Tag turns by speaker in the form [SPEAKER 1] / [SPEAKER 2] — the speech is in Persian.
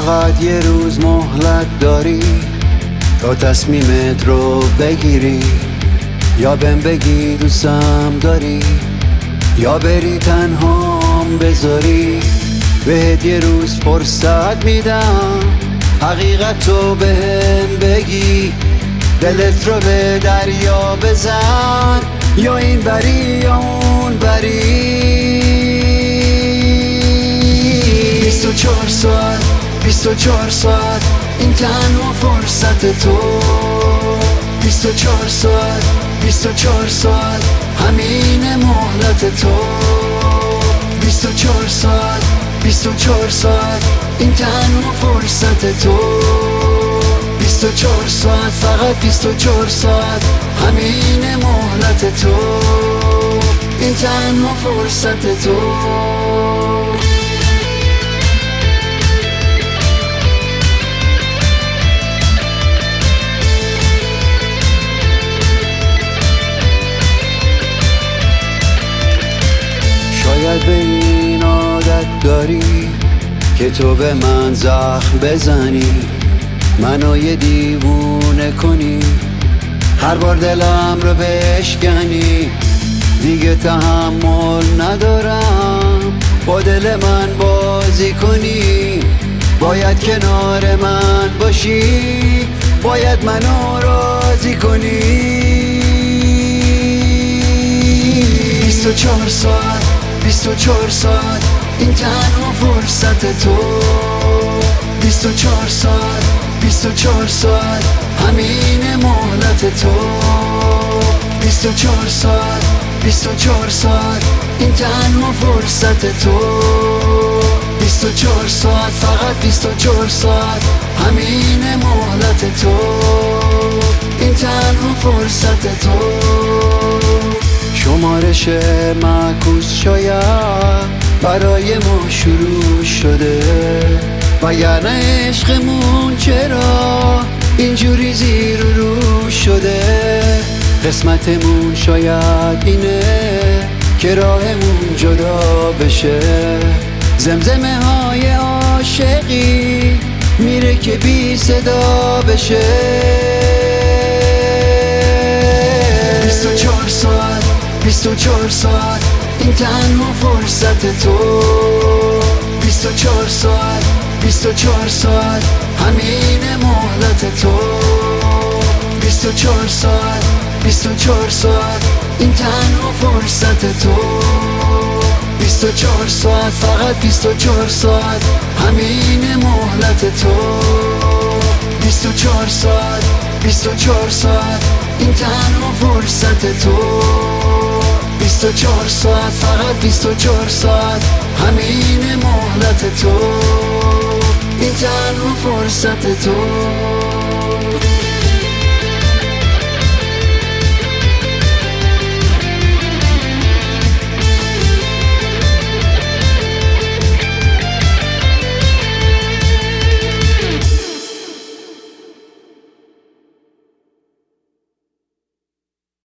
[SPEAKER 1] فقط یه روز مهلت داری تا تصمیمت رو بگیری، یا بهم بگی دوستم داری یا بری تنهام بذاری. بهت یه روز فرصت میدم حقیقت رو بهم بگی، دلت رو به دریا بزن یا این بری یا اون بری. 24 ساعت 24 ساعت این تنها فرصت تو، 24 ساعت 24 ساعت همین مهلت تو، 24 ساعت 24 ساعت این تنها فرصت تو، 24 ساعت فقط 24 ساعت همین مهلت تو، این تنها فرصت تو. شاید به این عادت داری که تو به من زخم بزنی، منو یه دیوونه کنی، هر بار دلم رو بشکنی. دیگه تحمل ندارم با دل من بازی کنی، باید کنار من باشی، باید منو راضی کنی. 24 ساعت 24 ساعت این تنها فرصت تو، 24 ساعت 24 ساعت همین مهلت تو، 24 ساعت 24 ساعت این تنها فرصت تو، 24 ساعت فقط 24 ساعت همین مهلت تو، این تنها فرصت تو. شمارش معکوس شاید برای ما شروع شده، وگرنه عشقمون چرا اینجوری زیر و رو شده. قسمتمون شاید اینه که راهمون جدا بشه، زمزمه های عاشقی میره که بی صدا بشه. 24 ساعت 24 ساعت این تنها فرصت تو، 24 ساعت 24 ساعت همین مهلت تو، 24 ساعت 24 ساعت این تنها فرصت تو، 24 ساعت فقط 24 ساعت همین مهلت تو، 24 ساعت 24 ساعت این تنها فرصت تو، 24 ساعت فقط 24 ساعت همین مهلت تو، این تنها فرصت تو.